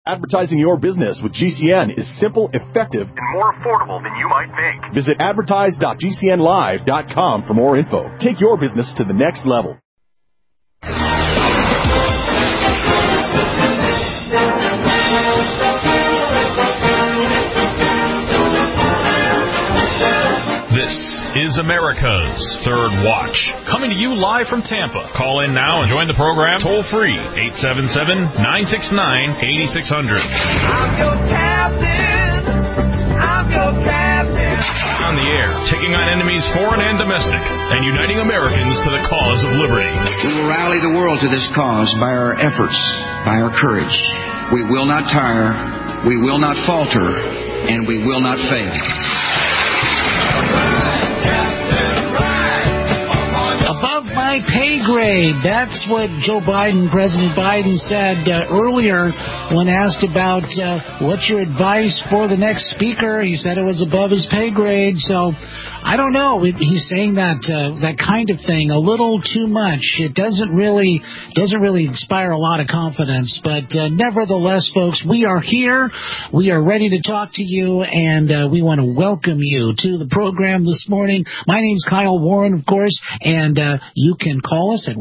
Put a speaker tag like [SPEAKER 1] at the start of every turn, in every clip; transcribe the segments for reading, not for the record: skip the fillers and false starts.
[SPEAKER 1] Advertising your business with GCN is simple, effective, and more affordable than you might think. Visit advertise.gcnlive.com for more info. Take your business to the next level.
[SPEAKER 2] This is America's Third Watch, coming to you live from Tampa. Call in now and join the program toll free, 877-969-8600.
[SPEAKER 3] I'm your captain. I'm your captain.
[SPEAKER 2] On the air, taking on enemies foreign and domestic, and uniting Americans to the cause of liberty.
[SPEAKER 4] We will rally the world to this cause by our efforts, by our courage. We will not tire, we will not falter, and we will not fail.
[SPEAKER 5] Above my pay grade. That's what President Biden said earlier when asked about what's your advice for the next speaker. He said it was above his pay grade. So I don't know. He's saying that kind of thing a little too much. It doesn't really inspire a lot of confidence. But nevertheless, folks, we are here. We are ready to talk to you, and we want to welcome you to the program this morning. My name's Kyle Warren, of course, and you can call us at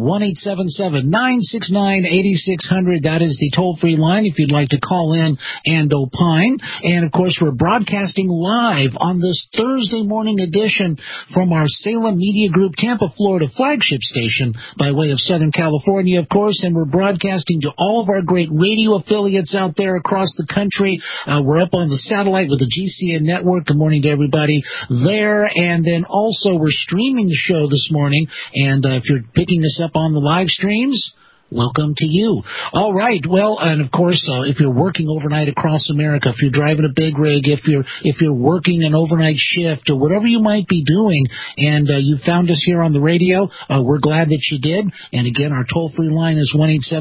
[SPEAKER 5] 1-877-969-8600. That is the toll-free line if you'd like to call in and opine. And, of course, we're broadcasting live on this Thursday morning edition from our Salem Media Group Tampa, Florida flagship station by way of Southern California, of course, and we're broadcasting to all of our great radio affiliates out there across the country. We're up on the satellite with the GCN network. Good morning to everybody there. And then also we're streaming the show this morning, and if you're picking us up on the live streams, welcome to you. All right. Well, and of course, if you're working overnight across America, if you're driving a big rig, if you're working an overnight shift or whatever you might be doing, and you found us here on the radio, we're glad that you did. And again, our toll-free line is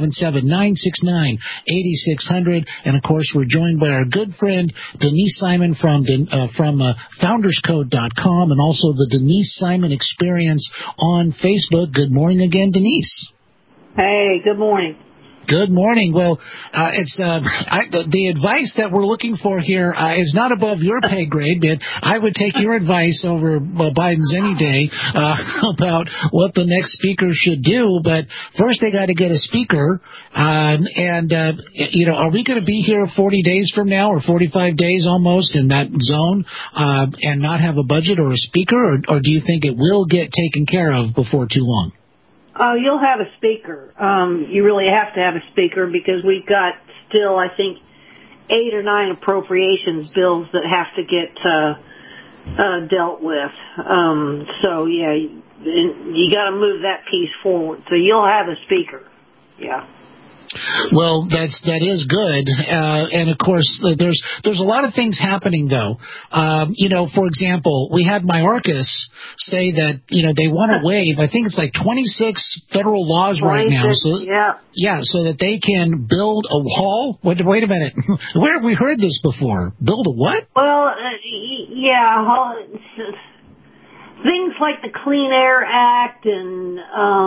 [SPEAKER 5] 1-877-969-8600. And of course, we're joined by our good friend Denise Simon from FoundersCode.com and also the Denise Simon Experience on Facebook. Good morning again, Denise.
[SPEAKER 6] Hey, good morning.
[SPEAKER 5] Good morning. Well, it's the advice that we're looking for here is not above your pay grade, but I would take your advice over Biden's any day about what the next speaker should do. But first, they got to get a speaker, are we going to be here 40 days from now or 45 days almost in that zone and not have a budget or a speaker, or do you think it will get taken care of before too long?
[SPEAKER 6] You'll have a speaker. You really have to have a speaker because we've got still, I think, 8 or 9 appropriations bills that have to get dealt with. So, yeah, you got to move that piece forward. So you'll have a speaker. Yeah.
[SPEAKER 5] Well, that is good, and of course, there's a lot of things happening though. For example, we had Mayorkas say that they want to waive. I think it's like 26 federal laws right now. So so that they can build a wall. Wait a minute, where have we heard this before? Build a what?
[SPEAKER 6] Well, things like the Clean Air Act and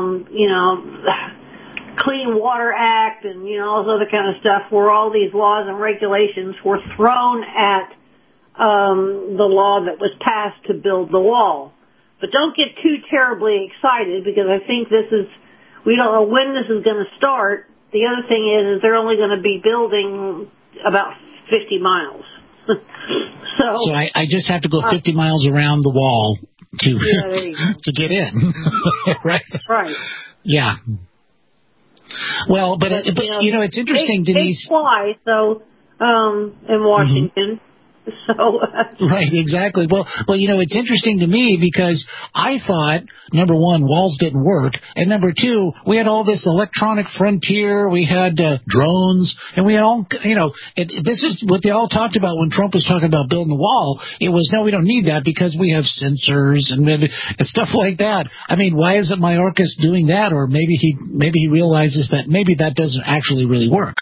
[SPEAKER 6] Clean Water Act and, all this other kind of stuff where all these laws and regulations were thrown at the law that was passed to build the wall. But don't get too terribly excited because I think we don't know when this is going to start. The other thing is they're only going to be building about 50 miles. So
[SPEAKER 5] I just have to go 50 miles around the wall to get in. Right?
[SPEAKER 6] Right.
[SPEAKER 5] Yeah. Well, but it's interesting, Denise.
[SPEAKER 6] They fly, in Washington. So
[SPEAKER 5] right, exactly. Well, it's interesting to me because I thought, number one, walls didn't work, and number two, we had all this electronic frontier, we had drones, and we had all, this is what they all talked about when Trump was talking about building the wall. It was, no, we don't need that because we have sensors and stuff like that. I mean, why isn't Mayorkas doing that? Or maybe he realizes that maybe that doesn't actually really work.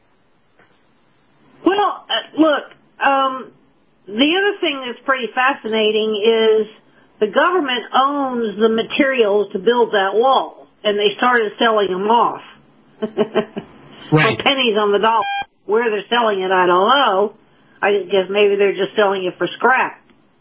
[SPEAKER 6] Well, look. The other thing that's pretty fascinating is the government owns the materials to build that wall, and they started selling them off
[SPEAKER 5] right.
[SPEAKER 6] for pennies on the dollar. Where they're selling it, I don't know. I guess maybe they're just selling it for scrap.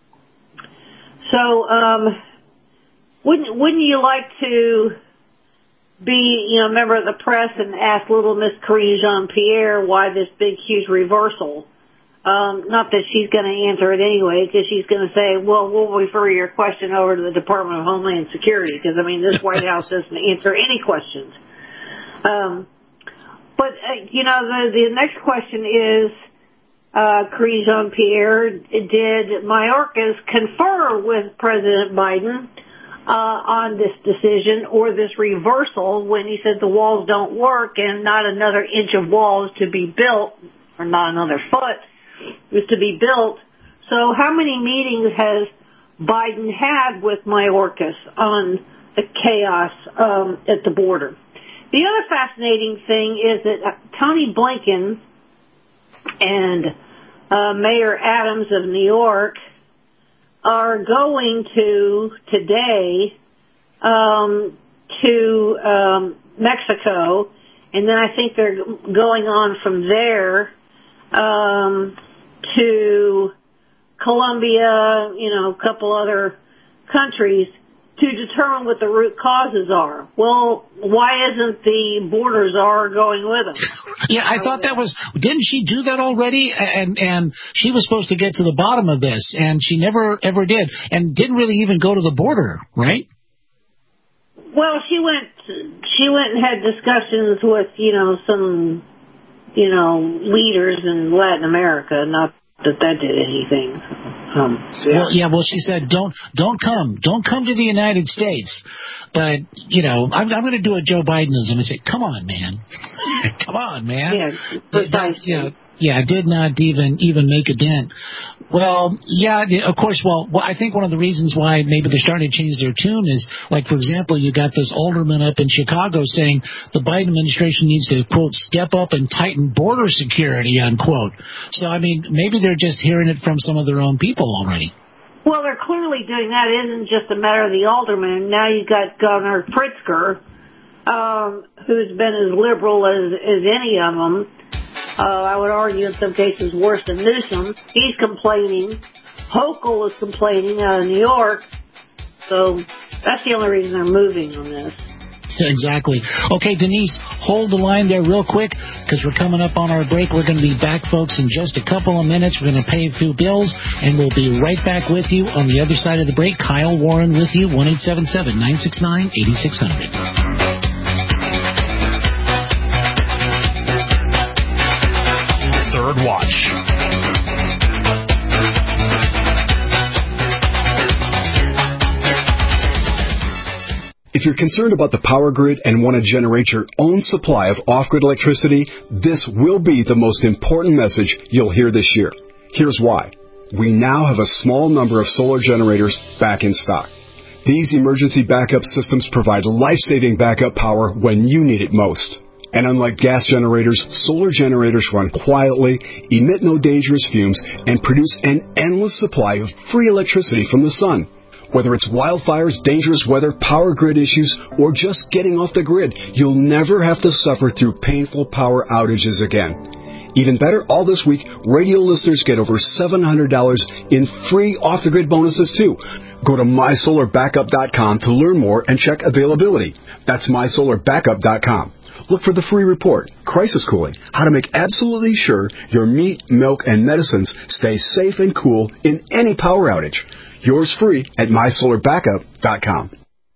[SPEAKER 6] So, wouldn't you like to be, a member of the press and ask little Miss Karine Jean-Pierre why this big, huge reversal? Not that she's going to answer it anyway, because she's going to say, well, we'll refer your question over to the Department of Homeland Security, because, this White House doesn't answer any questions. But the next question is, Karine Jean-Pierre, did Mayorkas confer with President Biden on this decision or this reversal when he said the walls don't work and not another inch of wall is to be built, or not another foot is to be built? So how many meetings has Biden had with Mayorkas on the chaos at the border? The other fascinating thing is that Tony Blinken and Mayor Adams of New York are going to today to Mexico, and then I think they're going on from there to Colombia, a couple other countries to determine what the root causes are. Well, why isn't the border czar going with them?
[SPEAKER 5] Yeah, I thought that was, didn't she do that already? And she was supposed to get to the bottom of this, and she never ever did, and didn't really even go to the border, right?
[SPEAKER 6] Well, she went and had discussions with, some, leaders in Latin America, not that did anything.
[SPEAKER 5] Well, she said, don't come to the United States. But, I'm going to do a Joe Bidenism and say, come on, man. Come on, man.
[SPEAKER 6] Yeah, precisely.
[SPEAKER 5] Did not even make a dent. Well, of course, I think one of the reasons why maybe they're starting to change their tune is, like, for example, you got this alderman up in Chicago saying the Biden administration needs to, quote, step up and tighten border security, unquote. So, maybe they're just hearing it from some of their own people already.
[SPEAKER 6] Well, they're clearly doing that. It isn't just a matter of the alderman. Now you've got Governor Pritzker, who's been as liberal as any of them. I would argue in some cases worse than Newsom. He's complaining. Hochul is complaining out of New York. So that's the only reason they're moving on this.
[SPEAKER 5] Exactly. Okay, Denise, hold the line there real quick because we're coming up on our break. We're going to be back, folks, in just a couple of minutes. We're going to pay a few bills, and we'll be right back with you on the other side of the break. Kyle Warren with you, 1-877-969-8600.
[SPEAKER 2] Third Watch.
[SPEAKER 7] If you're concerned about the power grid and want to generate your own supply of off-grid electricity, this will be the most important message you'll hear this year. Here's why. We now have a small number of solar generators back in stock. These emergency backup systems provide life-saving backup power when you need it most. And unlike gas generators, solar generators run quietly, emit no dangerous fumes, and produce an endless supply of free electricity from the sun. Whether it's wildfires, dangerous weather, power grid issues, or just getting off the grid, you'll never have to suffer through painful power outages again. Even better, all this week, radio listeners get over $700 in free off-the-grid bonuses, too. Go to MySolarBackup.com to learn more and check availability. That's MySolarBackup.com. Look for the free report, Crisis Cooling, how to make absolutely sure your meat, milk, and medicines stay safe and cool in any power outage. Yours free at MySolarBackup.com.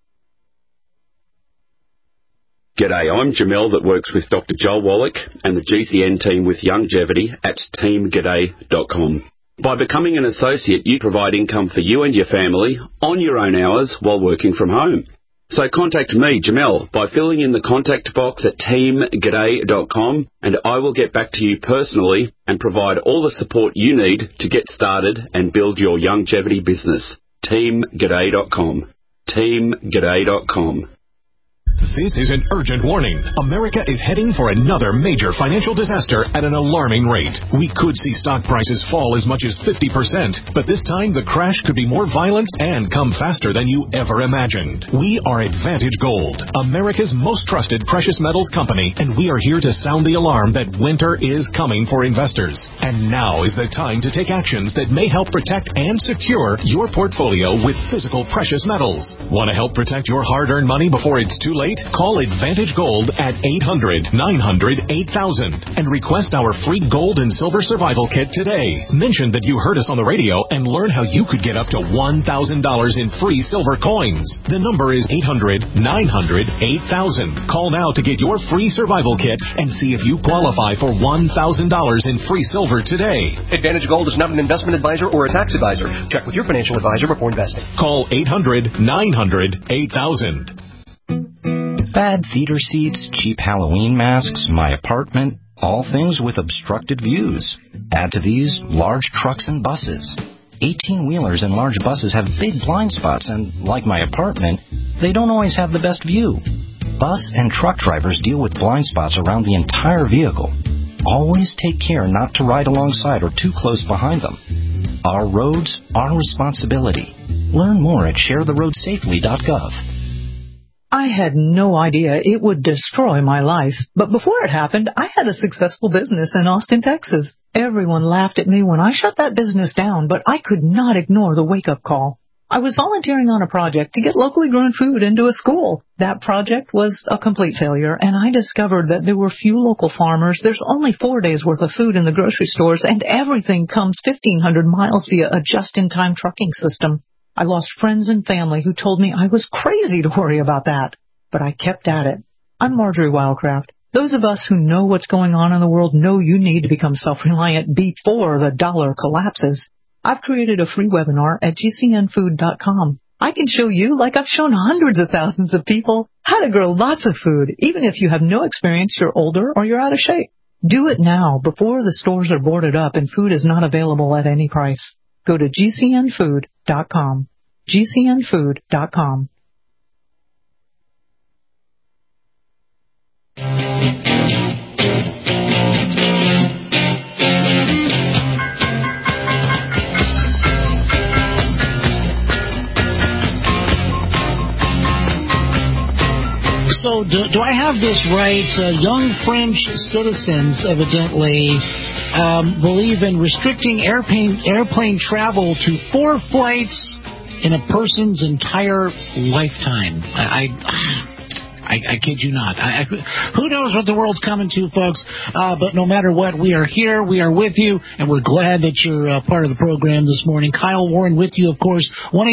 [SPEAKER 8] G'day, I'm Jamel that works with Dr. Joel Wallach and the GCN team with Longevity at teamg'day.com. By becoming an associate, you provide income for you and your family on your own hours while working from home. So contact me, Jamel, by filling in the contact box at teamg'day.com, and I will get back to you personally and provide all the support you need to get started and build your longevity business. teamg'day.com. teamg'day.com.
[SPEAKER 1] This is an urgent warning. America is heading for another major financial disaster at an alarming rate. We could see stock prices fall as much as 50%, but this time the crash could be more violent and come faster than you ever imagined. We are Advantage Gold, America's most trusted precious metals company, and we are here to sound the alarm that winter is coming for investors. And now is the time to take actions that may help protect and secure your portfolio with physical precious metals. Want to help protect your hard-earned money before it's too late? Call Advantage Gold at 800-900-8000 and request our free gold and silver survival kit today. Mention that you heard us on the radio and learn how you could get up to $1,000 in free silver coins. The number is 800-900-8000. Call now to get your free survival kit and see if you qualify for $1,000 in free silver today.
[SPEAKER 9] Advantage Gold is not an investment advisor or a tax advisor. Check with your financial advisor before investing.
[SPEAKER 1] Call 800-900-8000.
[SPEAKER 10] Bad theater seats, cheap Halloween masks, my apartment, all things with obstructed views. Add to these large trucks and buses. 18-wheelers and large buses have big blind spots, and like my apartment, they don't always have the best view. Bus and truck drivers deal with blind spots around the entire vehicle. Always take care not to ride alongside or too close behind them. Our roads, our responsibility. Learn more at sharetheroadsafely.gov.
[SPEAKER 11] I had no idea it would destroy my life, but before it happened, I had a successful business in Austin, Texas. Everyone laughed at me when I shut that business down, but I could not ignore the wake-up call. I was volunteering on a project to get locally grown food into a school. That project was a complete failure, and I discovered that there were few local farmers. There's only 4 days' worth of food in the grocery stores, and everything comes 1,500 miles via a just-in-time trucking system. I lost friends and family who told me I was crazy to worry about that, but I kept at it. I'm Marjorie Wildcraft. Those of us who know what's going on in the world know you need to become self-reliant before the dollar collapses. I've created a free webinar at gcnfood.com. I can show you, like I've shown hundreds of thousands of people, how to grow lots of food, even if you have no experience, you're older, or you're out of shape. Do it now, before the stores are boarded up and food is not available at any price. Go to gcnfood.com. gcnfood.com.
[SPEAKER 5] So do I have this right? Young French citizens evidently believe in restricting airplane travel to 4 flights in a person's entire lifetime. I kid you not. Who knows what the world's coming to, folks? But no matter what, we are here. We are with you, and we're glad that you're part of the program this morning. Kyle Warren with you, of course.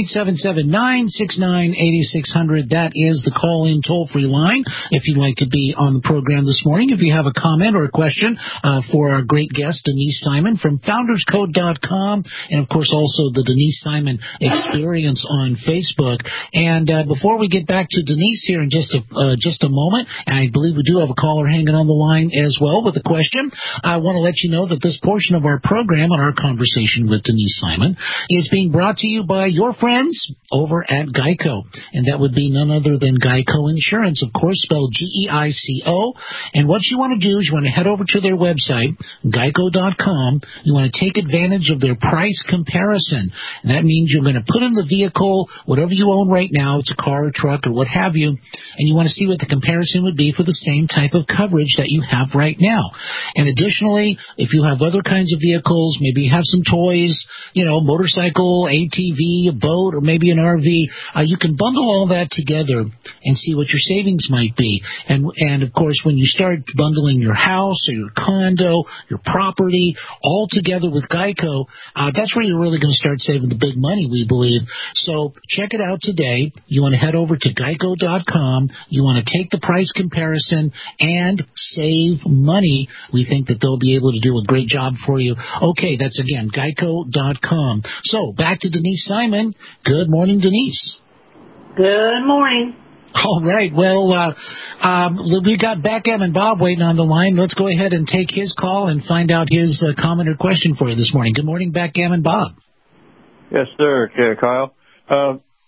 [SPEAKER 5] 1-877-969-8600. That is the call-in toll-free line if you'd like to be on the program this morning. If you have a comment or a question for our great guest, Denise Simon from FoundersCode.com, and, of course, also the Denise Simon Experience on Facebook. And before we get back to Denise here in just a moment, and I believe we do have a caller hanging on the line as well with a question. I want to let you know that this portion of our program and our conversation with Denise Simon is being brought to you by your friends over at Geico, and that would be none other than Geico Insurance, of course, spelled G-E-I-C-O. And what you want to do is you want to head over to their website, geico.com. You want to take advantage of their price comparison, and that means you're going to put in the vehicle, whatever you own right now, it's a car, a truck, or what have you, and you want to see what the comparison would be for the same type of coverage that you have right now. And additionally, if you have other kinds of vehicles, maybe you have some toys, motorcycle, ATV, a boat, or maybe an RV, you can bundle all that together and see what your savings might be. And of course, when you start bundling your house or your condo, your property, all together with Geico, that's where you're really going to start saving the big money, we believe. So check it out today. You want to head over to geico.com. You want to take the price comparison and save money. We think that they'll be able to do a great job for you. Okay, that's again, geico.com. So back to Denise Simon. Good morning, Denise.
[SPEAKER 6] Good morning.
[SPEAKER 5] All right. Well, we got Backgammon Bob waiting on the line. Let's go ahead and take his call and find out his comment or question for you this morning. Good morning, Backgammon Bob.
[SPEAKER 12] Yes, sir. Okay, Kyle.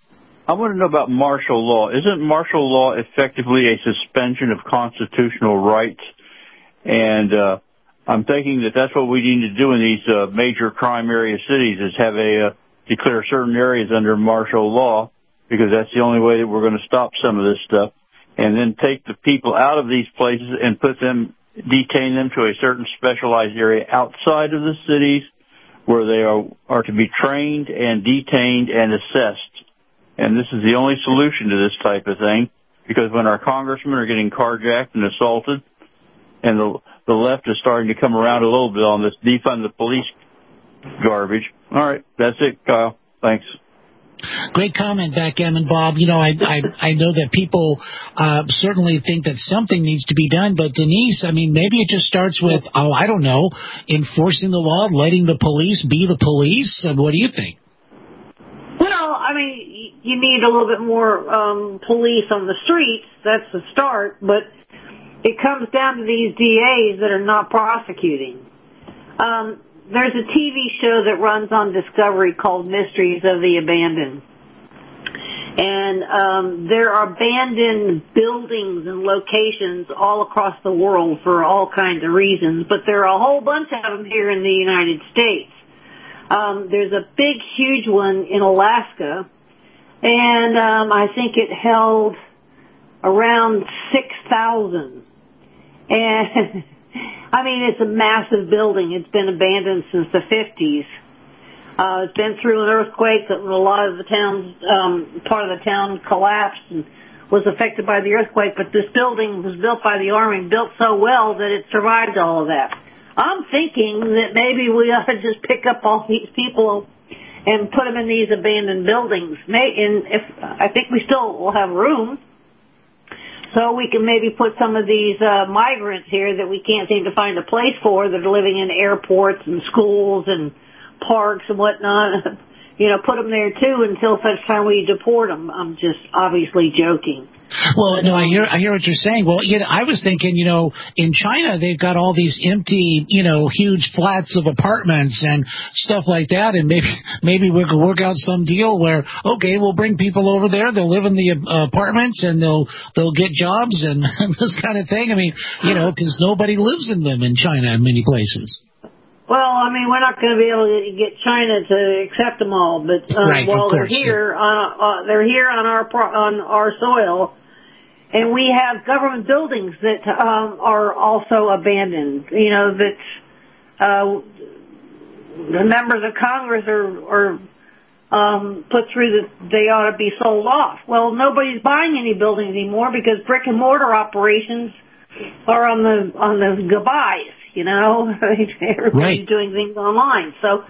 [SPEAKER 12] I want to know about martial law. Isn't martial law effectively a suspension of constitutional rights? And I'm thinking that that's what we need to do in these major crime area cities is have declare certain areas under martial law, because that's the only way that we're going to stop some of this stuff, and then take the people out of these places and detain them to a certain specialized area outside of the cities where they are to be trained and detained and assessed. And this is the only solution to this type of thing, because when our congressmen are getting carjacked and assaulted, and the left is starting to come around a little bit on this defund the police garbage. All right, that's it, Kyle. Thanks.
[SPEAKER 5] Great comment, Backgammon Bob. You know, I know that people certainly think that something needs to be done, but Denise, I mean, maybe it just starts with, I don't know, enforcing the law, letting the police be the police. What do you think?
[SPEAKER 6] Well, I mean, you need a little bit more police on the streets. That's the start, but it comes down to these DAs that are not prosecuting. There's a TV show that runs on Discovery called Mysteries of the Abandoned. And there are abandoned buildings and locations all across the world for all kinds of reasons, but there are a whole bunch of them here in the United States. There's a big, huge one in Alaska, and I think it held around 6,000. And I mean, it's a massive building. It's been abandoned since the 50s. It's been through an earthquake that a lot of the towns, part of the town collapsed and was affected by the earthquake, but this building was built by the Army, built so well that it survived all of that. I'm thinking that maybe we ought to just pick up all these people and put them in these abandoned buildings. I think we still will have room. So we can maybe put some of these migrants here that we can't seem to find a place for, that are living in airports and schools and parks and whatnot, put them there too until such time we deport them. I'm just obviously joking.
[SPEAKER 5] Well, no, I hear what you're saying. Well, I was thinking, in China they've got all these empty, huge flats of apartments and stuff like that, and maybe we could work out some deal where, okay, we'll bring people over there, they'll live in the apartments and they'll get jobs and this kind of thing. I mean, because nobody lives in them in China in many places.
[SPEAKER 6] Well, I mean, we're not going to be able to get China to accept them all, but while they're here, they're here on our soil, and we have government buildings that are also abandoned. That the members of Congress are put through that they ought to be sold off. Well, nobody's buying any buildings anymore because brick and mortar operations are on the goodbyes. Everybody's doing things online. So,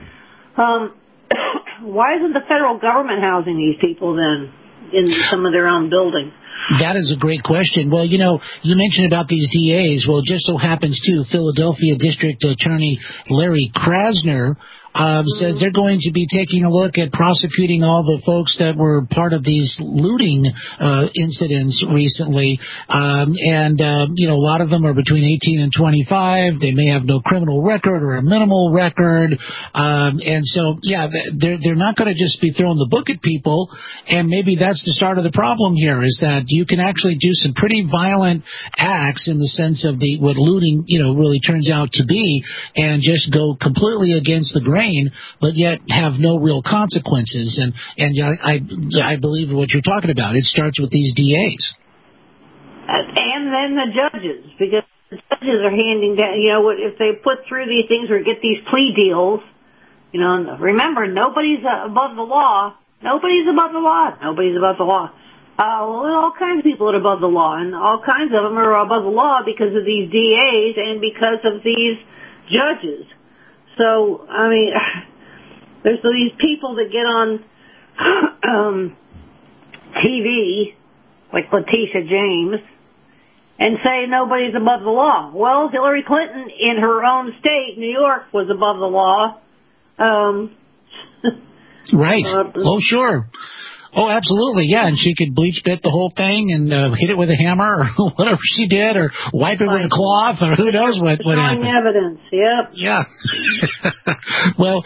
[SPEAKER 6] why isn't the federal government housing these people then in some of their own buildings?
[SPEAKER 5] That is a great question. Well, you mentioned about these DAs. Well, it just so happens, too, Philadelphia District Attorney Larry Krasner says they're going to be taking a look at prosecuting all the folks that were part of these looting incidents recently. A lot of them are between 18 and 25. They may have no criminal record or a minimal record. And so, they're not going to just be throwing the book at people. And maybe that's the start of the problem here, is that you can actually do some pretty violent acts in the sense of what looting, really turns out to be, and just go completely against the grain, but yet have no real consequences. And I believe what you're talking about. It starts with these DAs.
[SPEAKER 6] And then the judges, because the judges are handing down, if they put through these things or get these plea deals, remember, nobody's above the law. Nobody's above the law. Nobody's above the law. All kinds of people are above the law, and all kinds of them are above the law because of these DAs and because of these judges. So, I mean, there's these people that get on TV, like Letitia James, and say nobody's above the law. Well, Hillary Clinton, in her own state, New York, was above the law.
[SPEAKER 5] Right. Oh, sure. Oh, absolutely, yeah, and she could bleach bit the whole thing and hit it with a hammer or whatever she did, or wipe it with a cloth, or who knows what happened.
[SPEAKER 6] Evidence, yep.
[SPEAKER 5] Yeah. well,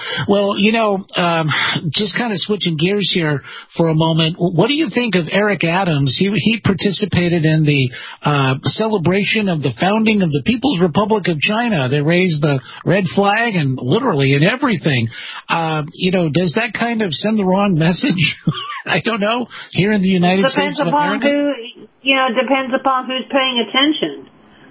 [SPEAKER 5] just kind of switching gears here for a moment. What do you think of Eric Adams? He participated in the celebration of the founding of the People's Republic of China. They raised the red flag and literally and everything. Does that kind of send the wrong message? I don't know. Here in the United States of America?
[SPEAKER 6] Depends upon who's paying attention.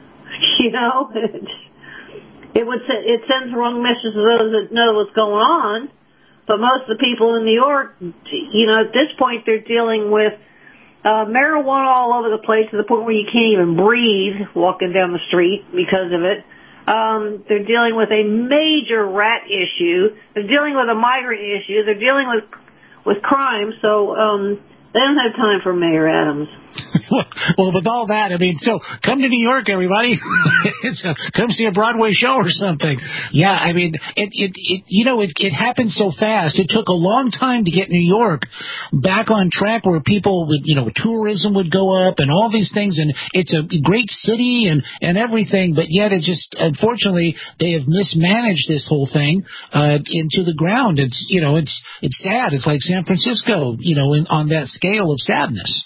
[SPEAKER 6] It sends the wrong message to those that know what's going on. But most of the people in New York, at this point, they're dealing with marijuana all over the place to the point where you can't even breathe walking down the street because of it. They're dealing with a major rat issue. They're dealing with a migrant issue. They're dealing with crime. So they don't have time for Mayor Adams.
[SPEAKER 5] Well, with all that, so come to New York, everybody. Come see a Broadway show or something. Yeah, it happened so fast. It took a long time to get New York back on track where people would, tourism would go up and all these things. And it's a great city and everything, but yet it just, unfortunately, they have mismanaged this whole thing, into the ground. It's sad. It's like San Francisco, on that scale of sadness.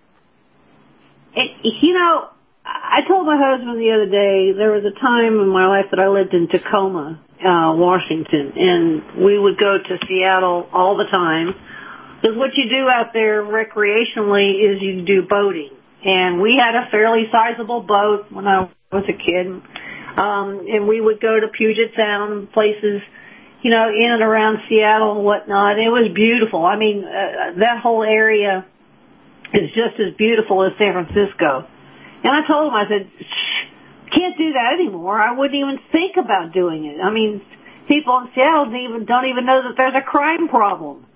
[SPEAKER 6] I told my husband the other day, there was a time in my life that I lived in Tacoma, Washington, and we would go to Seattle all the time. Because what you do out there recreationally is you do boating. And we had a fairly sizable boat when I was a kid. And we would go to Puget Sound, places, in and around Seattle and whatnot. It was beautiful. That whole area is just as beautiful as San Francisco. And I told him, I said, can't do that anymore. I wouldn't even think about doing it. People in Seattle don't even know that there's a crime problem.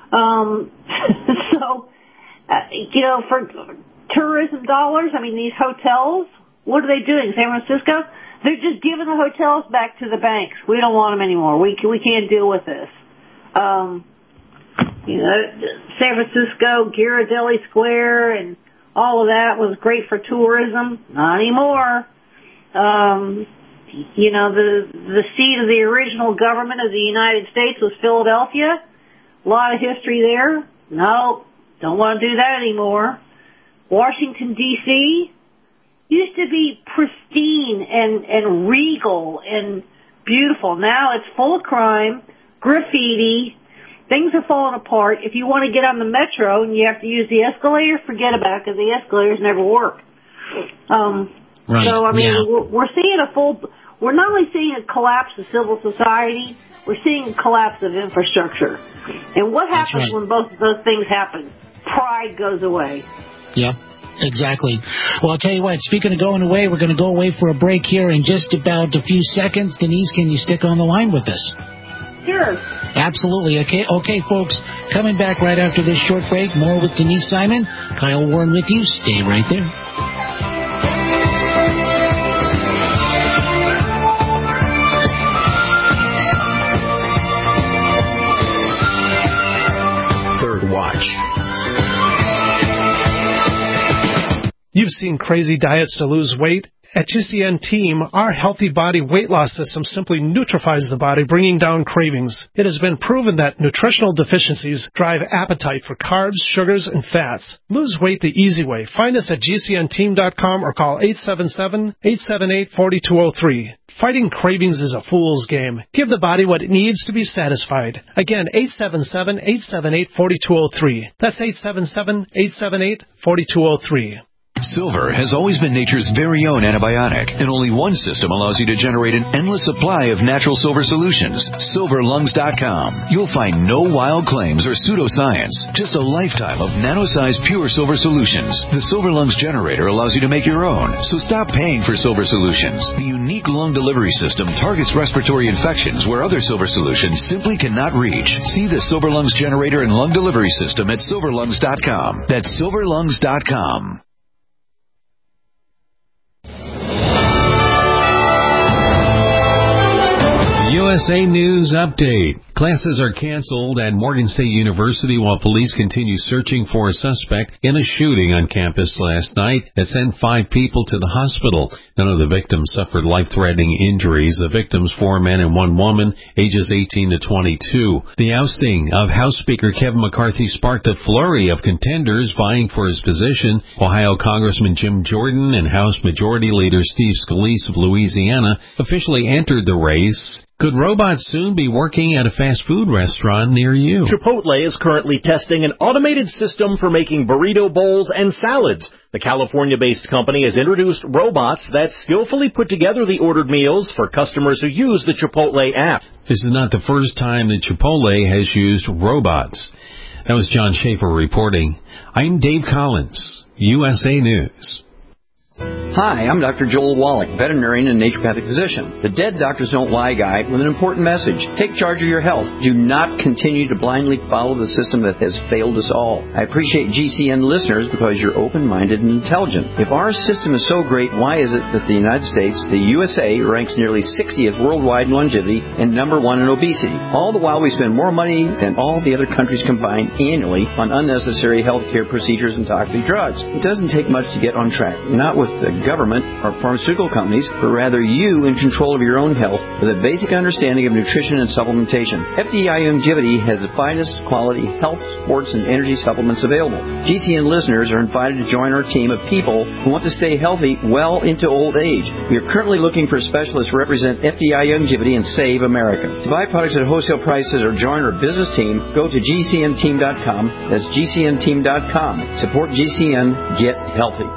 [SPEAKER 6] For tourism dollars, these hotels, what are they doing? San Francisco? They're just giving the hotels back to the banks. We don't want them anymore. We can't deal with this. San Francisco, Ghirardelli Square, and all of that was great for tourism. Not anymore. The seat of the original government of the United States was Philadelphia. A lot of history there. No, don't want to do that anymore. Washington, D.C. used to be pristine and regal and beautiful. Now it's full of crime, graffiti. Things are falling apart. If you want to get on the metro and you have to use the escalator, forget about it because the escalators never work.
[SPEAKER 5] Right.
[SPEAKER 6] So, we're seeing we're not only seeing a collapse of civil society, we're seeing a collapse of infrastructure. And what happens when both of those things happen? Pride goes away.
[SPEAKER 5] Yeah. Exactly. Well, I'll tell you what, speaking of going away, we're going to go away for a break here in just about a few seconds. Denise, can you stick on the line with us?
[SPEAKER 6] Sure.
[SPEAKER 5] Absolutely. Okay, folks, coming back right after this short break. More with Denise Simon. Kyle Warren with you. Stay right there.
[SPEAKER 1] Third Watch.
[SPEAKER 13] You've seen crazy diets to lose weight. At GCN Team, our healthy body weight loss system simply neutralizes the body, bringing down cravings. It has been proven that nutritional deficiencies drive appetite for carbs, sugars, and fats. Lose weight the easy way. Find us at GCNteam.com or call 877-878-4203. Fighting cravings is a fool's game. Give the body what it needs to be satisfied. Again, 877-878-4203. That's 877-878-4203.
[SPEAKER 14] Silver has always been nature's very own antibiotic, and only one system allows you to generate an endless supply of natural silver solutions. SilverLungs.com. You'll find no wild claims or pseudoscience, just a lifetime of nano-sized pure silver solutions. The Silver Lungs generator allows you to make your own, so stop paying for silver solutions. The unique lung delivery system targets respiratory infections where other silver solutions simply cannot reach. See the Silver Lungs generator and lung delivery system at SilverLungs.com. That's SilverLungs.com.
[SPEAKER 15] USA News Update. Classes are canceled at Morgan State University while police continue searching for a suspect in a shooting on campus last night that sent 5 people to the hospital. None of the victims suffered life-threatening injuries. The victims, 4 men and 1 woman, ages 18 to 22. The ousting of House Speaker Kevin McCarthy sparked a flurry of contenders vying for his position. Ohio Congressman Jim Jordan and House Majority Leader Steve Scalise of Louisiana officially entered the race. Could robots soon be working at a fast food restaurant near you?
[SPEAKER 16] Chipotle is currently testing an automated system for making burrito bowls and salads. The California-based company has introduced robots that skillfully put together the ordered meals for customers who use the Chipotle app.
[SPEAKER 15] This is not the first time that Chipotle has used robots. That was John Schaefer reporting. I'm Dave Collins, USA News.
[SPEAKER 17] Hi, I'm Dr. Joel Wallach, veterinarian and naturopathic physician. The Dead Doctors Don't Lie guy with an important message. Take charge of your health. Do not continue to blindly follow the system that has failed us all. I appreciate GCN listeners because you're open-minded and intelligent. If our system is so great, why is it that the United States, the USA, ranks nearly 60th worldwide in longevity and number 1 in obesity? All the while we spend more money than all the other countries combined annually on unnecessary healthcare procedures and toxic drugs. It doesn't take much to get on track. Not with the government or pharmaceutical companies, but rather you in control of your own health with a basic understanding of nutrition and supplementation. FDI Longevity has the finest quality health, sports, and energy supplements available. GCN listeners are invited to join our team of people who want to stay healthy well into old age. We are currently looking for specialists to represent FDI Longevity and Save America. To buy products at wholesale prices or join our business team, go to GCNteam.com. That's GCNteam.com. Support GCN. Get healthy.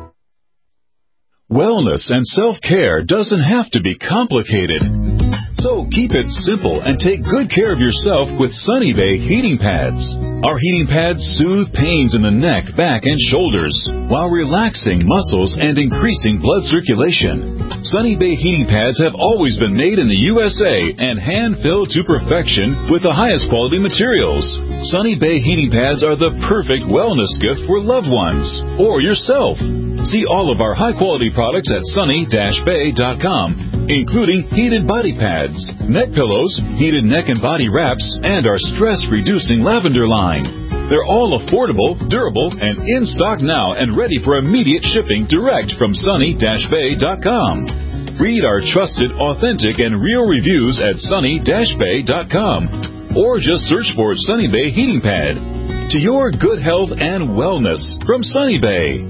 [SPEAKER 18] Wellness and self-care doesn't have to be complicated. So keep it simple and take good care of yourself with Sunny Bay heating pads. Our heating pads soothe pains in the neck, back, and shoulders while relaxing muscles and increasing blood circulation. Sunny Bay heating pads have always been made in the USA and hand-filled to perfection with the highest quality materials. Sunny Bay heating pads are the perfect wellness gift for loved ones or yourself. See all of our high-quality products at sunny-bay.com, including heated body pads, neck pillows, heated neck and body wraps, and our stress-reducing lavender line. They're all affordable, durable, and in stock now and ready for immediate shipping direct from sunny-bay.com. Read our trusted, authentic, and real reviews at sunny-bay.com or just search for Sunny Bay Heating Pad. To your good health and wellness from Sunny Bay.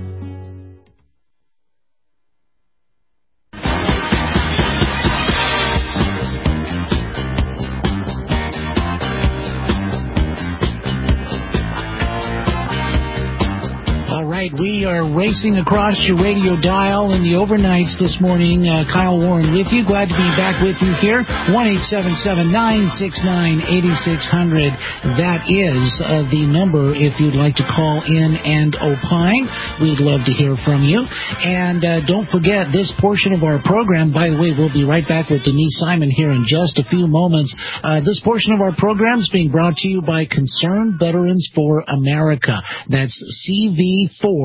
[SPEAKER 5] We are racing across your radio dial in the overnights this morning. Kyle Warren with you. Glad to be back with you here. 1-877-969-8600. That is the number if you'd like to call in and opine. We'd love to hear from you. And don't forget, this portion of our program, by the way, we'll be right back with Denise Simon here in just a few moments. This portion of our program is being brought to you by Concerned Veterans for America. That's CV4A.org,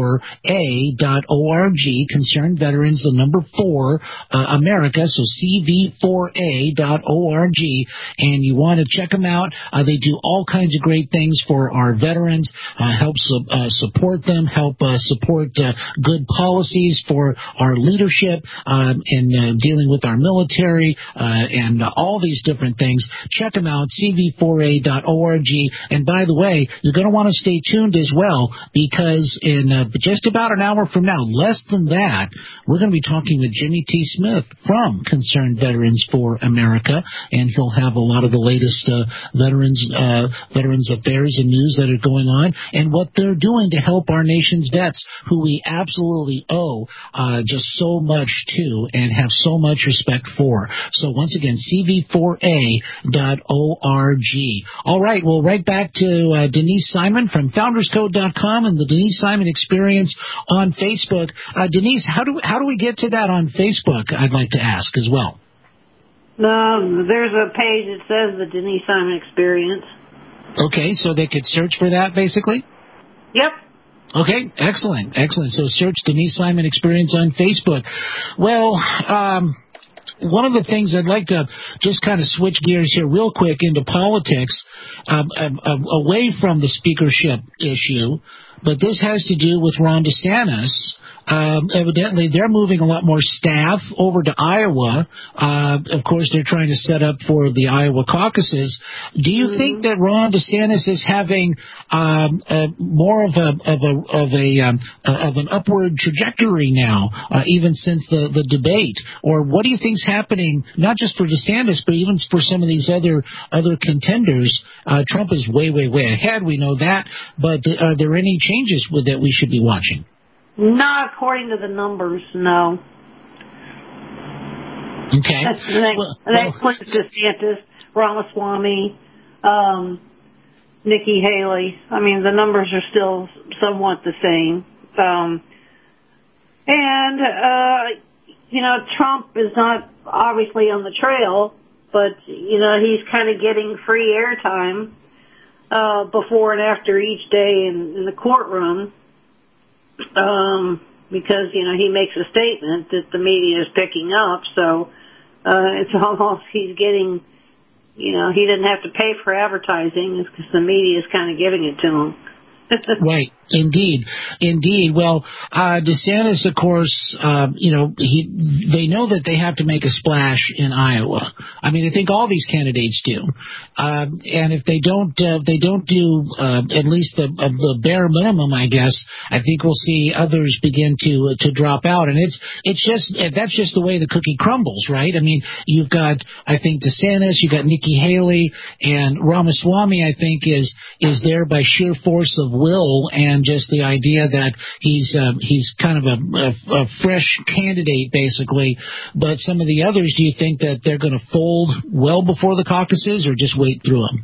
[SPEAKER 5] Concerned Veterans, the number 4, America, so CV4A.org, and you want to check them out. They do all kinds of great things for our veterans, help support them, help support good policies for our leadership in dealing with our military and all these different things. Check them out, CV4A.org, and by the way, you're going to want to stay tuned as well, because in just about an hour from now, less than that, we're going to be talking with Jimmy T. Smith from Concerned Veterans for America, and he'll have a lot of the latest veterans affairs and news that are going on and what they're doing to help our nation's vets, who we absolutely owe just so much to and have so much respect for. So once again, CV4A.org. All right, well, right back to Denise Simon from FoundersCode.com and the Denise Simon Experience on Facebook. Denise, how do we get to that on Facebook? I'd like to ask as well.
[SPEAKER 6] There's a page that says the Denise Simon Experience.
[SPEAKER 5] Okay, so they could search for that, basically?
[SPEAKER 6] Yep.
[SPEAKER 5] Okay, excellent. So search Denise Simon Experience on Facebook. Well, one of the things I'd like to just kind of switch gears here real quick into politics, away from the speakership issue, but this has to do with Ron DeSantis. Evidently, they're moving a lot more staff over to Iowa. Of course, they're trying to set up for the Iowa caucuses. Do you think that Ron DeSantis is having more of an upward trajectory now, even since the debate? Or what do you think's happening, not just for DeSantis, but even for some of these other contenders? Trump is way ahead. We know that. But are there any changes that we should be watching?
[SPEAKER 6] Not according to the numbers, no.
[SPEAKER 5] Okay.
[SPEAKER 6] That includes DeSantis, Ramaswamy, Nikki Haley. I mean, the numbers are still somewhat the same. Trump is not obviously on the trail, but, he's kind of getting free airtime before and after each day in the courtroom. Because, he makes a statement that the media is picking up, so it's almost he's getting, he didn't have to pay for advertising because the media is kind of giving it to him.
[SPEAKER 5] Right. Indeed. Well, DeSantis, of course, they know that they have to make a splash in Iowa. I mean, I think all these candidates do. And if they don't do at least the bare minimum, I guess, I think we'll see others begin to drop out. And that's just the way the cookie crumbles, right? I mean, you've got, I think, DeSantis, you've got Nikki Haley, and Ramaswamy, I think, is there by sheer force of will and just the idea that he's kind of a fresh candidate, basically. But some of the others, do you think that they're going to fold well before the caucuses or just wait through them?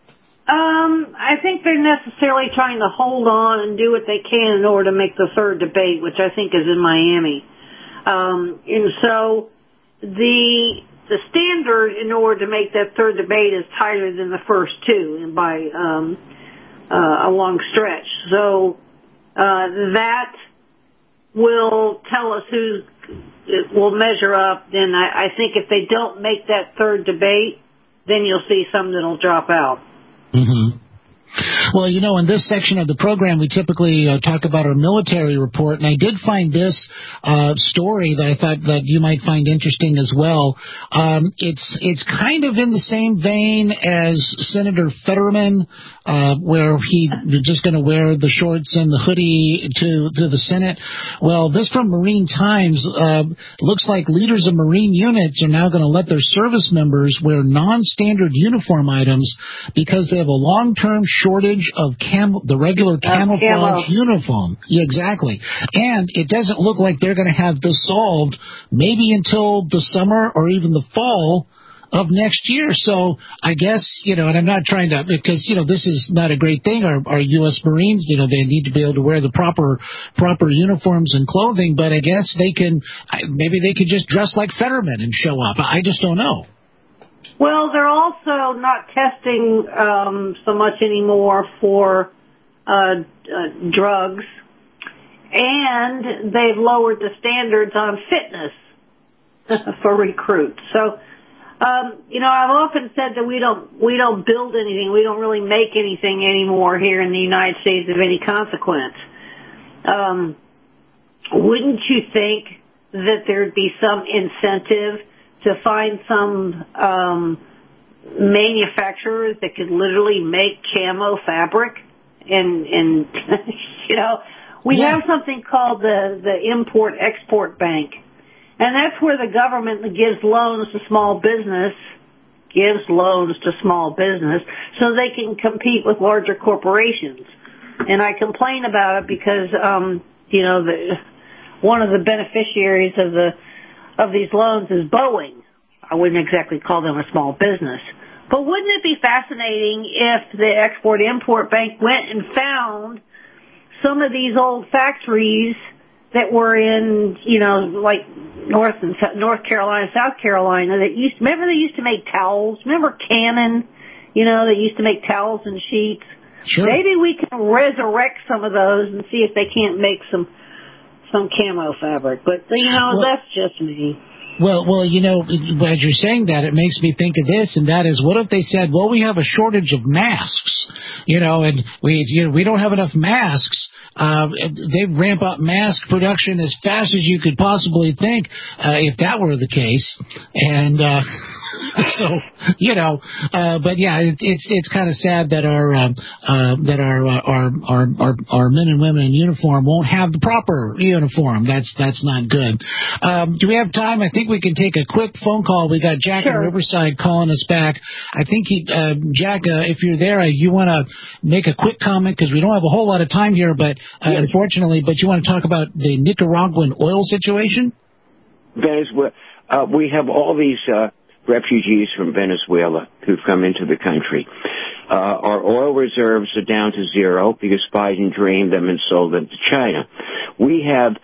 [SPEAKER 6] I think they're necessarily trying to hold on and do what they can in order to make the third debate, which I think is in Miami. And so the standard in order to make that third debate is tighter than the first two, and by a long stretch. So that will tell us who will measure up. Then I think if they don't make that third debate, then you'll see some that'll drop out.
[SPEAKER 5] Mm-hmm. Well, in this section of the program, we typically talk about our military report, and I did find this story that I thought that you might find interesting as well. It's kind of in the same vein as Senator Fetterman, where he's just going to wear the shorts and the hoodie to the Senate. Well, this from Marine Times looks like leaders of Marine units are now going to let their service members wear non-standard uniform items because they have a long-term shortage of the regular camouflage uniform. Yeah, exactly. And it doesn't look like they're going to have this solved maybe until the summer or even the fall of next year. So I guess, and I'm not trying to, because, this is not a great thing. Our U.S. Marines, they need to be able to wear the proper uniforms and clothing, but I guess maybe they could just dress like Fetterman and show up. I just don't know.
[SPEAKER 6] Well, they're also not testing so much anymore for drugs, and they've lowered the standards on fitness for recruits. So, I've often said that we don't build anything, we don't really make anything anymore here in the United States of any consequence. Wouldn't you think that there'd be some incentive to find some manufacturers that could literally make camo fabric? And we have something called the Import-Export Bank. And that's where the government gives loans to small business so they can compete with larger corporations. And I complain about it because, one of the beneficiaries of these loans is Boeing. I wouldn't exactly call them a small business. But wouldn't it be fascinating if the Export-Import Bank went and found some of these old factories that were in, like North Carolina, South Carolina, they used to make towels. Remember Canon? They used to make towels and sheets. Sure. Maybe we can resurrect some of those and see if they can't make some camo fabric. But, that's just me.
[SPEAKER 5] Well, you know, as you're saying that, it makes me think of this, and that is, what if they said, well, we have a shortage of masks, you know, and we don't have enough masks. They ramp up mask production as fast as you could possibly think, if that were the case. And, so, you know, but yeah, it's kind of sad that our men and women in uniform won't have the proper uniform. That's not good. Do we have time? I think we can take a quick phone call. We got Jack in Riverside calling us back. I think Jack, if you're there, you want to make a quick comment because we don't have a whole lot of time here, but unfortunately, but you want to talk about the Nicaraguan oil situation?
[SPEAKER 19] Venezuela, we have all these refugees from Venezuela who've come into the country. Our oil reserves are down to zero because Biden drained them and sold them to China. We have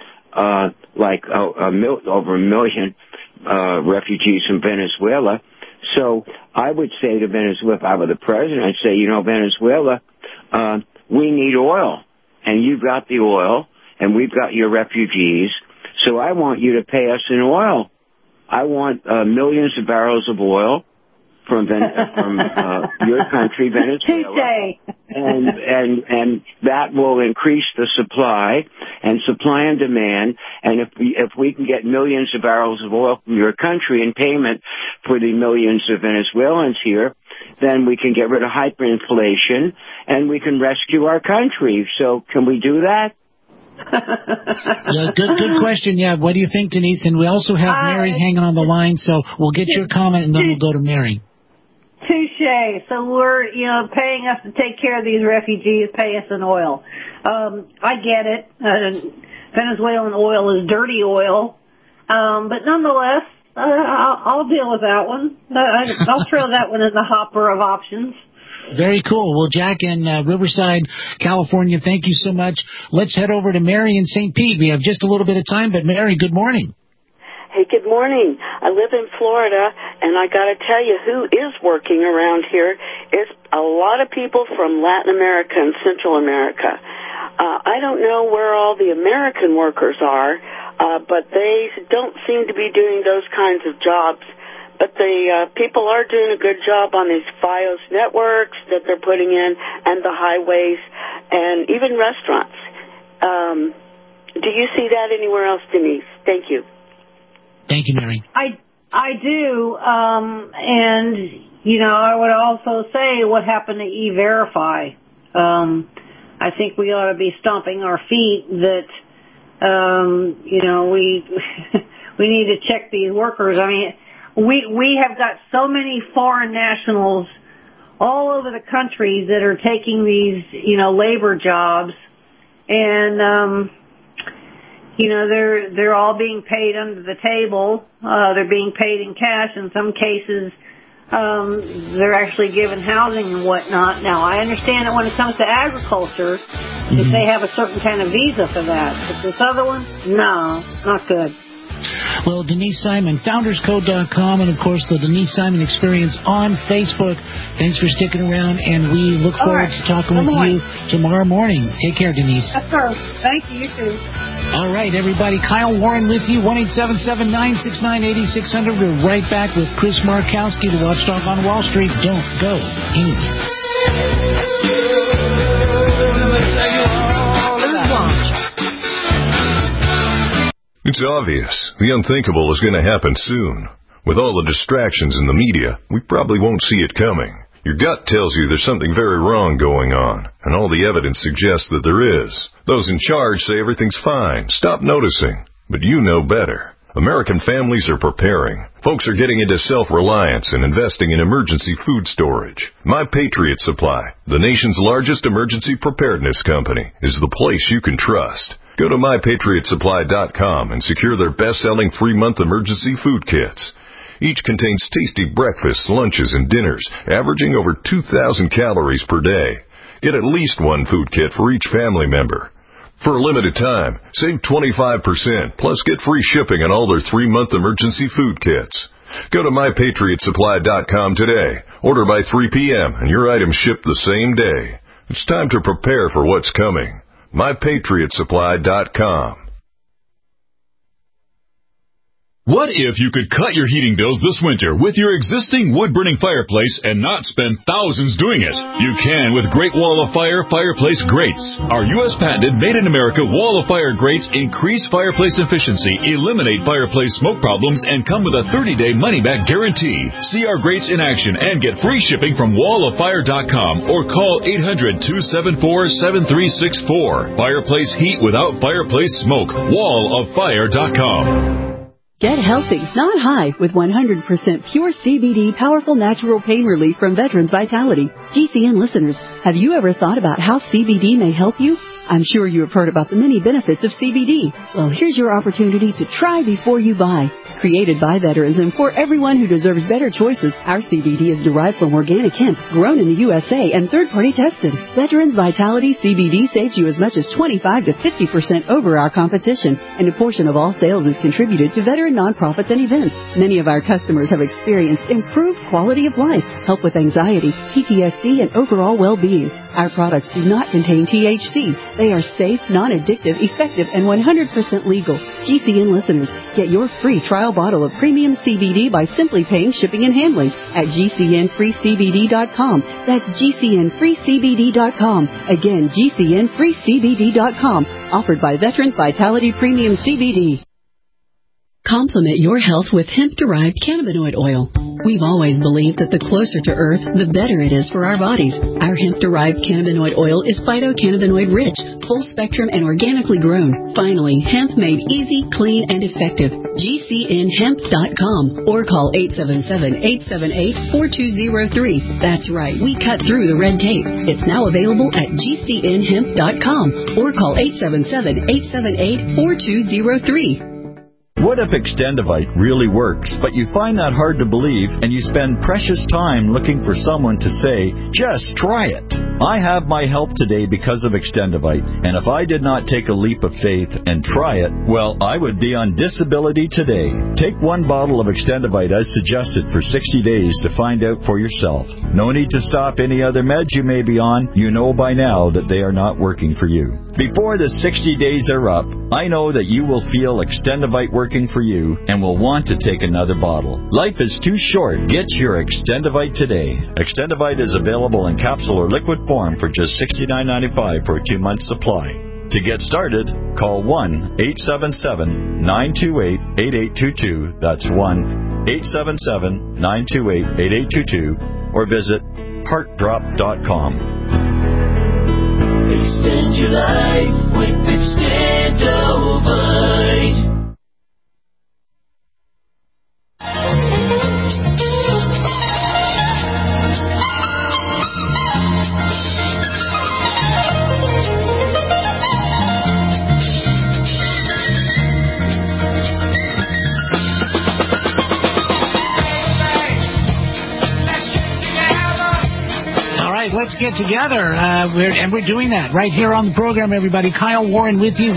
[SPEAKER 19] over a million refugees from Venezuela. So I would say to Venezuela, if I were the president, I'd say, you know, Venezuela, we need oil. And you've got the oil, and we've got your refugees. So I want you to pay us in oil. I want millions of barrels of oil from your country, Venezuela, and that will increase the supply and demand. And if we can get millions of barrels of oil from your country in payment for the millions of Venezuelans here, then we can get rid of hyperinflation and we can rescue our country. So can we do that?
[SPEAKER 5] Yeah, good question. Yeah, what do you think, Denise? And we also have Mary hanging on the line, so we'll get your comment and then we'll go to Mary.
[SPEAKER 6] Touche. So we're, paying us to take care of these refugees, pay us in oil. I get it. Venezuelan oil is dirty oil. But nonetheless, I'll deal with that one. I'll throw that one in the hopper of options.
[SPEAKER 5] Very cool. Well, Jack in Riverside, California, thank you so much. Let's head over to Mary in St. Pete. We have just a little bit of time, but Mary, good morning.
[SPEAKER 20] Hey, good morning. I live in Florida, and I got to tell you, who is working around here is a lot of people from Latin America and Central America. I don't know where all the American workers are, but they don't seem to be doing those kinds of jobs. But the people are doing a good job on these FiOS networks that they're putting in and the highways and even restaurants. Do you see that anywhere else, Denise? Thank you.
[SPEAKER 5] Thank you, Mary.
[SPEAKER 6] I do. And, I would also say what happened to E-Verify. I think we ought to be stomping our feet that, we need to check these workers. I mean, we have got so many foreign nationals all over the country that are taking these, labor jobs, and they're all being paid under the table. They're being paid in cash. In some cases, they're actually given housing and whatnot. Now, I understand that when it comes to agriculture, that they have a certain kind of visa for that. But this other one, no, not good.
[SPEAKER 5] Well, Denise Simon, founderscode.com, and, of course, the Denise Simon Experience on Facebook. Thanks for sticking around, and we look forward to talking with you tomorrow morning. Take care, Denise.
[SPEAKER 6] Yes, sir. Thank you. You too.
[SPEAKER 5] All right, everybody. Kyle Warren with you, 1-877-969-8600. We're right back with Chris Markowski, the watchdog on Wall Street. Don't go anywhere.
[SPEAKER 21] It's obvious. The unthinkable is going to happen soon. With all the distractions in the media, we probably won't see it coming. Your gut tells you there's something very wrong going on, and all the evidence suggests that there is. Those in charge say everything's fine. Stop noticing. But you know better. American families are preparing. Folks are getting into self-reliance and investing in emergency food storage. My Patriot Supply, the nation's largest emergency preparedness company, is the place you can trust. Go to MyPatriotSupply.com and secure their best-selling 3-month emergency food kits. Each contains tasty breakfasts, lunches, and dinners, averaging over 2,000 calories per day. Get at least one food kit for each family member. For a limited time, save 25%, plus get free shipping on all their 3-month emergency food kits. Go to MyPatriotSupply.com today. Order by 3 p.m. and your items ship the same day. It's time to prepare for what's coming. MyPatriotSupply.com.
[SPEAKER 18] What if you could cut your heating bills this winter with your existing wood-burning fireplace and not spend thousands doing it? You can with Great Wall of Fire fireplace grates. Our U.S. patented made-in-America Wall of Fire grates increase fireplace efficiency, eliminate fireplace smoke problems, and come with a 30-day money-back guarantee. See our grates in action and get free shipping from walloffire.com or call 800-274-7364. Fireplace heat without fireplace smoke. walloffire.com.
[SPEAKER 3] Get healthy, not high, with 100% pure CBD powerful natural pain relief from Veterans Vitality. GCN listeners, have you ever thought about how CBD may help you? I'm sure you have heard about the many benefits of CBD. Well, here's your opportunity to try before you buy. Created by veterans and for everyone who deserves better choices, our CBD is derived from organic hemp, grown in the USA and third-party tested. Veterans Vitality CBD saves you as much as 25 to 50% over our competition, and a portion of all sales is contributed to veteran nonprofits and events. Many of our customers have experienced improved quality of life, help with anxiety, PTSD, and overall well-being. Our products do not contain THC. They are safe, non-addictive, effective, and 100% legal. GCN listeners, get your free trial bottle of premium CBD by simply paying shipping and handling at GCNFreeCBD.com. That's GCNFreeCBD.com. Again, GCNFreeCBD.com. Offered by Veterans Vitality Premium CBD. Complement your health with hemp-derived cannabinoid oil. We've always believed that the closer to Earth, the better it is for our bodies. Our hemp-derived cannabinoid oil is phytocannabinoid-rich, full-spectrum, and organically grown. Finally, hemp made easy, clean, and effective. GCNHemp.com or call 877-878-4203. That's right, we cut through the red tape. It's now available at GCNHemp.com or call 877-878-4203.
[SPEAKER 22] What if Extendivite really works, but you find that hard to believe and you spend precious time looking for someone to say, just try it? I have my help today because of Extendivite, and if I did not take a leap of faith and try it, well, I would be on disability today. Take one bottle of Extendivite as suggested for 60 days to find out for yourself. No need to stop any other meds you may be on. You know by now that they are not working for you. Before the 60 days are up, I know that you will feel Extendivite working for you and will want to take another bottle. Life is too short. Get your Extendivite today. Extendivite is available in capsule or liquid form for just $69.95 for a 2-month supply. To get started, call 1-877-928-8822. That's 1-877-928-8822 or visit heartdrop.com.
[SPEAKER 23] Extend your life with Extendovite.
[SPEAKER 5] Let's get together, and we're doing that right here on the program, everybody. Kyle Warren with you,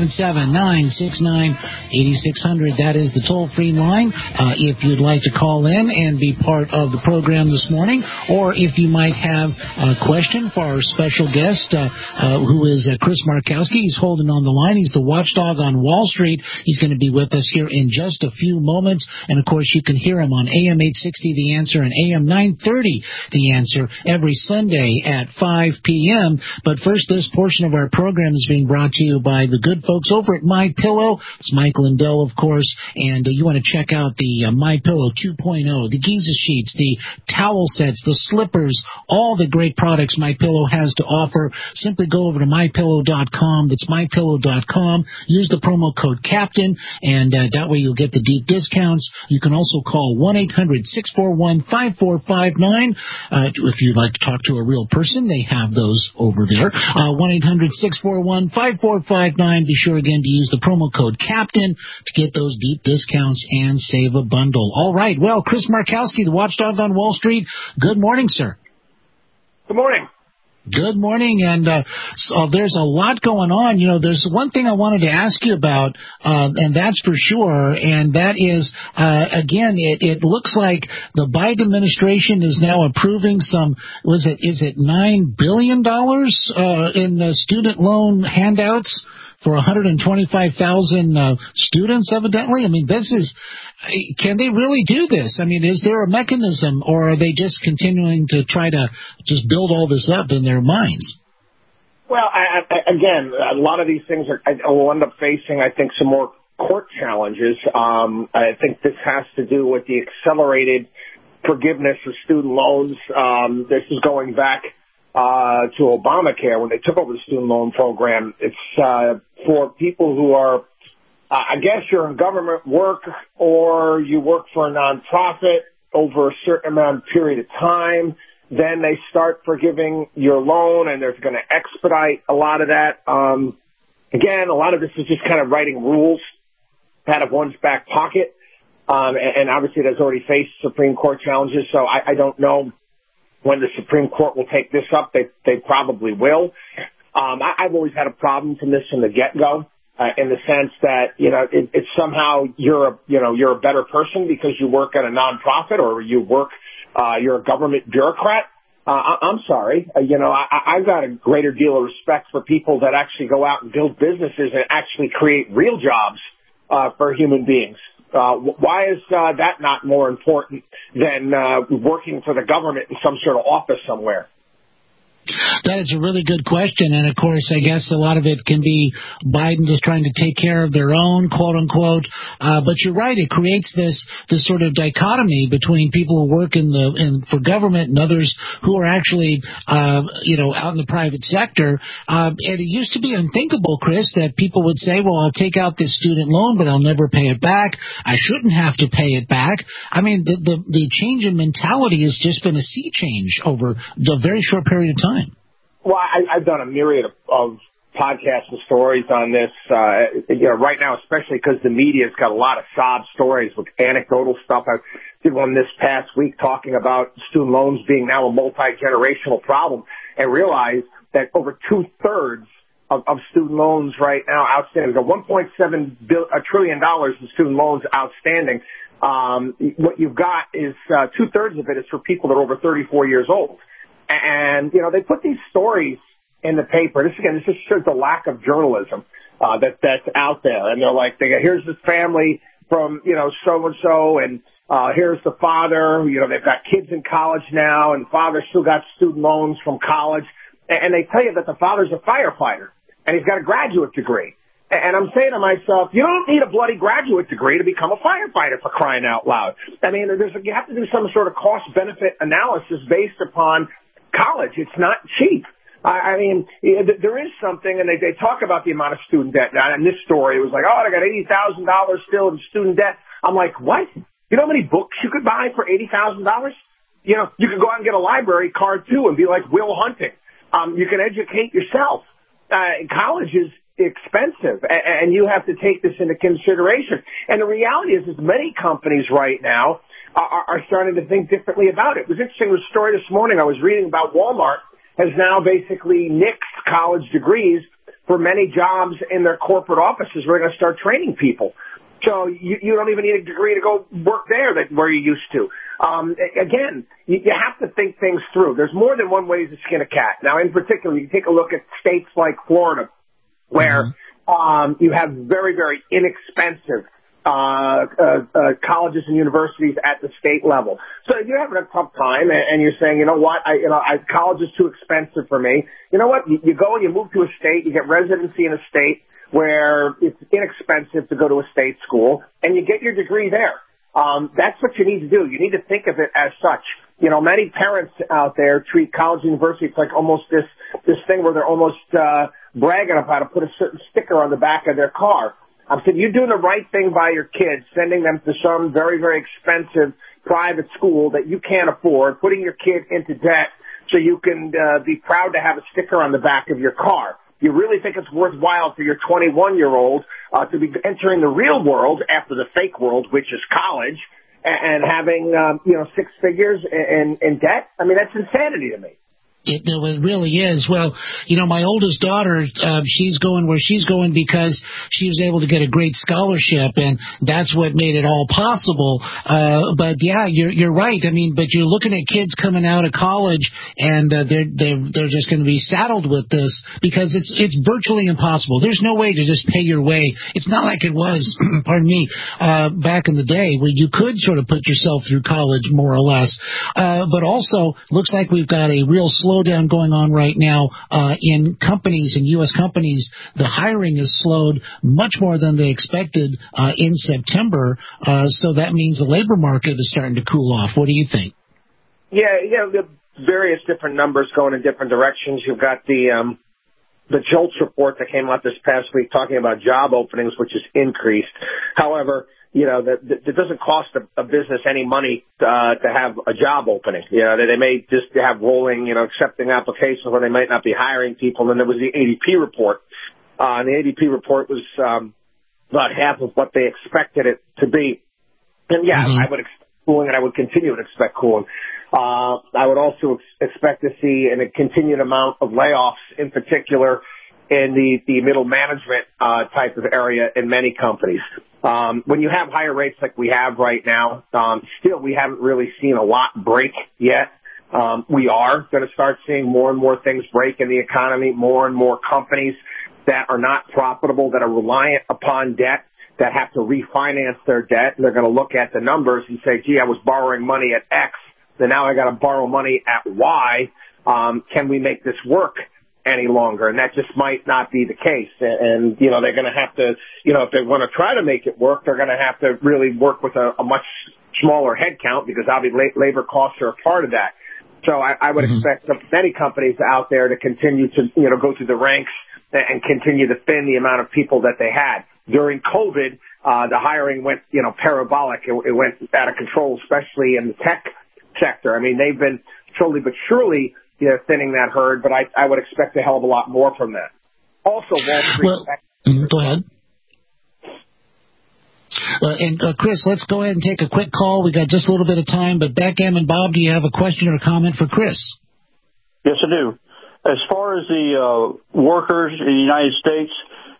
[SPEAKER 5] 1-877-969-8600. That is the toll-free line. If you'd like to call in and be part of the program this morning, or if you might have a question for our special guest, who is Chris Markowski. He's holding on the line. He's the watchdog on Wall Street. He's going to be with us here in just a few moments. And, of course, you can hear him on AM 860, The Answer, and AM 930, The Answer, every Sunday at 5 p.m. But first, this portion of our program is being brought to you by the good folks over at MyPillow. It's Mike Lindell, of course, and you want to check out the MyPillow 2.0, the Giza sheets, the towel sets, the slippers, all the great products MyPillow has to offer. Simply go over to MyPillow.com. That's MyPillow.com. Use the promo code CAPTAIN, and that way you'll get the deep discounts. You can also call 1-800-641-5459. If you'd like to talk to a real person, they have those over there. 1-800-641-5459. Be sure again to use the promo code CAPTAIN to get those deep discounts and save a bundle. All right. Well, Chris Markowski, the watchdog on Wall Street. Good morning, sir.
[SPEAKER 24] Good morning.
[SPEAKER 5] Good morning, and so there's a lot going on. You know, there's one thing I wanted to ask you about, and that's for sure, and that is, again, it looks like the Biden administration is now approving some, is it $9 billion in student loan handouts for 125,000 students, evidently. I mean, can they really do this? I mean, is there a mechanism, or are they just continuing to try to just build all this up in their minds?
[SPEAKER 24] Well, again, a lot of these things will end up facing, I think, some more court challenges. I think this has to do with the accelerated forgiveness of student loans. This is going back to Obamacare when they took over the student loan program. It's for people who are, I guess you're in government work or you work for a nonprofit over a certain amount of period of time. Then they start forgiving your loan, and they're going to expedite a lot of that. Again, a lot of this is just kind of writing rules out of one's back pocket. And obviously, it has already faced Supreme Court challenges, so I don't know when the Supreme Court will take this up. They probably will. I've always had a problem from this from the get-go, in the sense that, it's somehow you're a better person because you work at a nonprofit or you're a government bureaucrat. I'm sorry. I've got a greater deal of respect for people that actually go out and build businesses and actually create real jobs for human beings. Why is that not more important than working for the government in some sort of office somewhere?
[SPEAKER 5] That is a really good question, and of course, I guess a lot of it can be Biden just trying to take care of their own, quote unquote. But you're right; it creates this sort of dichotomy between people who work for government and others who are actually, out in the private sector. And it used to be unthinkable, Chris, that people would say, "Well, I'll take out this student loan, but I'll never pay it back. I shouldn't have to pay it back." I mean, the change in mentality has just been a sea change over a very short period of time.
[SPEAKER 24] Well, I've done a myriad of podcasts and stories on this, right now, especially because the media's got a lot of sob stories with anecdotal stuff. I did one this past week talking about student loans being now a multi-generational problem, and realized that over 2/3 of student loans right now outstanding, the $1.7 trillion in student loans outstanding. What you've got is 2/3 of it is for people that are over 34 years old. And, they put these stories in the paper. This just shows the lack of journalism that's out there. And they're like, here's this family from, so-and-so, and here's the father. They've got kids in college now, and father still got student loans from college. And they tell you that the father's a firefighter, and he's got a graduate degree. And I'm saying to myself, you don't need a bloody graduate degree to become a firefighter, for crying out loud. I mean, you have to do some sort of cost-benefit analysis based upon college. It's not cheap. I mean, there is something, and they talk about the amount of student debt. Now, in this story, it was like, I got $80,000 still in student debt. I'm like, what? You know how many books you could buy for $80,000? You could go out and get a library card, too, and be like Will Hunting. You can educate yourself. College is expensive, and you have to take this into consideration. And the reality is many companies right now are starting to think differently about it. It was interesting, with a story this morning I was reading about Walmart has now basically nixed college degrees for many jobs in their corporate offices. We're going to start training people. So you don't even need a degree to go work there where you used to. Again, you have to think things through. There's more than one way to skin a cat. Now, in particular, you take a look at states like Florida, where you have very, very inexpensive colleges and universities at the state level. So if you're having a tough time and you're saying, college is too expensive for me, you know what? You go and you move to a state, you get residency in a state where it's inexpensive to go to a state school, and you get your degree there. That's what you need to do. You need to think of it as such. Many parents out there treat college and university, it's like almost this thing where they're almost bragging about to put a certain sticker on the back of their car. I'm saying you're doing the right thing by your kids, sending them to some very, very expensive private school that you can't afford, putting your kid into debt so you can be proud to have a sticker on the back of your car. You really think it's worthwhile for your 21-year-old to be entering the real world after the fake world, which is college, and having, 6 figures in debt? I mean, that's insanity to me.
[SPEAKER 5] It really is. Well, my oldest daughter, she's going where she's going because she was able to get a great scholarship, and that's what made it all possible. But yeah, you're right. I mean, but you're looking at kids coming out of college, and they're just going to be saddled with this because it's virtually impossible. There's no way to just pay your way. It's not like it was, pardon me, back in the day where you could sort of put yourself through college more or less. But also, looks like we've got a real slowdown going on right now in companies, in U.S. companies. The hiring is slowed much more than they expected in September, so that means the labor market is starting to cool off. What do you think?
[SPEAKER 24] Yeah, the various different numbers going in different directions. You've got the JOLTS report that came out this past week talking about job openings, which has increased. However, that doesn't cost a business any money to have a job opening. They may just have rolling, accepting applications where they might not be hiring people. And then there was the ADP report. And the ADP report was about half of what they expected it to be. And yeah, I would expect cooling, and I would continue to expect cooling. I would also expect to see a continued amount of layoffs, in particular in the middle management type of area in many companies. When you have higher rates like we have right now, still we haven't really seen a lot break yet. We are going to start seeing more and more things break in the economy, more and more companies that are not profitable, that are reliant upon debt, that have to refinance their debt. And they're going to look at the numbers and say, gee, I was borrowing money at X, then now I got to borrow money at Y. Can we make this work any longer? And that just might not be the case. And they're going to have to, if they want to try to make it work, they're going to have to really work with a much smaller headcount, because obviously labor costs are a part of that. So I would expect many companies out there to continue to, go through the ranks and continue to thin the amount of people that they had. During COVID, the hiring went, parabolic. It went out of control, especially in the tech sector. I mean, they've been slowly but surely thinning that herd, but I would expect a hell of a lot more from that. Also, Wall Street.
[SPEAKER 5] Go ahead. And Chris, let's go ahead and take a quick call. We got just a little bit of time, but Backgammon Bob, do you have a question or comment for Chris?
[SPEAKER 12] Yes, I do. As far as the workers in the United States,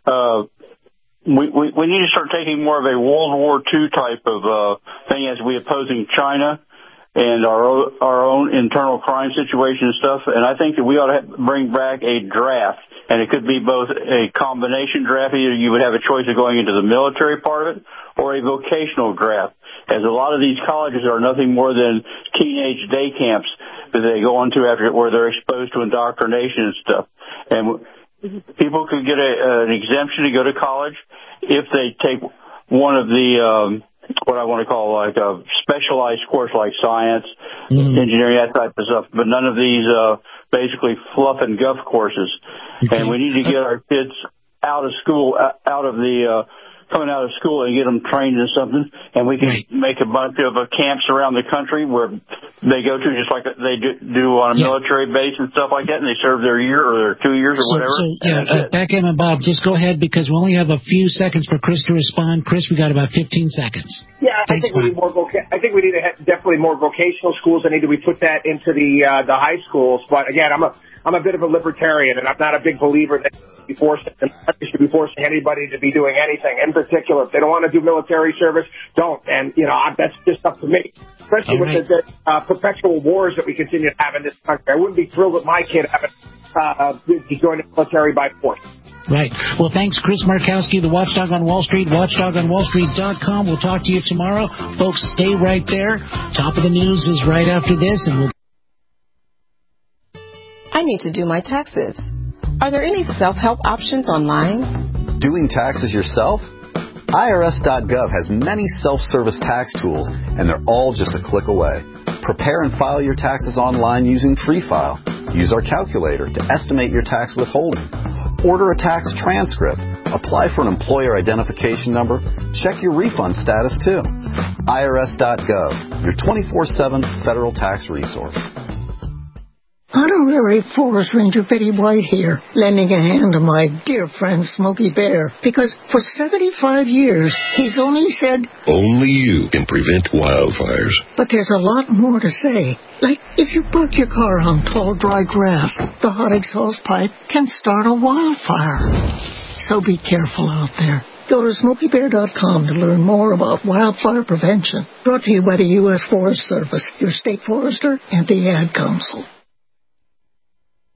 [SPEAKER 12] we need to start taking more of a World War II type of thing as we opposing China and our own internal crime situation and stuff. And I think that we ought to bring back a draft, and it could be both a combination draft. Either you would have a choice of going into the military part of it or a vocational draft, as a lot of these colleges are nothing more than teenage day camps that they go on to after, where they're exposed to indoctrination and stuff. And people could get an exemption to go to college if they take one of the what I want to call like a specialized course like science, engineering, that type of stuff, but none of these basically fluff and guff courses. Okay. And we need to get our kids out of school, coming out of school, and get them trained in something, and we can make a bunch of camps around the country where they go to, just like they do on a military base and stuff like that, and they serve their year or their 2 years or whatever.
[SPEAKER 5] Backgammon Bob, just go ahead, because we only have a few seconds for Chris to respond. Chris, we got about 15 seconds.
[SPEAKER 24] Yeah, I think we need definitely more vocational schools. I need to put that into the high schools. But again, I'm a bit of a libertarian, and I'm not a big believer that should be forcing anybody to be doing anything. In particular, if they don't want to do military service, don't. And that's just up to me. Especially with the perpetual wars that we continue to have in this country. I wouldn't be thrilled with my kid having join the military by force.
[SPEAKER 5] Right. Well, thanks, Chris Markowski, the Watchdog on Wall Street, watchdogonwallstreet.com. We'll talk to you tomorrow. Folks, stay right there. Top of the news is right after this, and
[SPEAKER 2] I need to do my taxes. Are there any self-help options online?
[SPEAKER 4] Doing taxes yourself? IRS.gov has many self-service tax tools, and they're all just a click away. Prepare and file your taxes online using Free File. Use our calculator to estimate your tax withholding. Order a tax transcript. Apply for an employer identification number. Check your refund status, too. IRS.gov, your 24/7 federal tax resource.
[SPEAKER 7] Honorary Forest Ranger Betty White here, lending a hand to my dear friend Smokey Bear, because for 75 years, he's only said,
[SPEAKER 21] only you can prevent wildfires.
[SPEAKER 7] But there's a lot more to say. Like, if you park your car on tall, dry grass, the hot exhaust pipe can start a wildfire. So be careful out there. Go to SmokeyBear.com to learn more about wildfire prevention. Brought to you by the U.S. Forest Service, your state forester, and the Ad Council.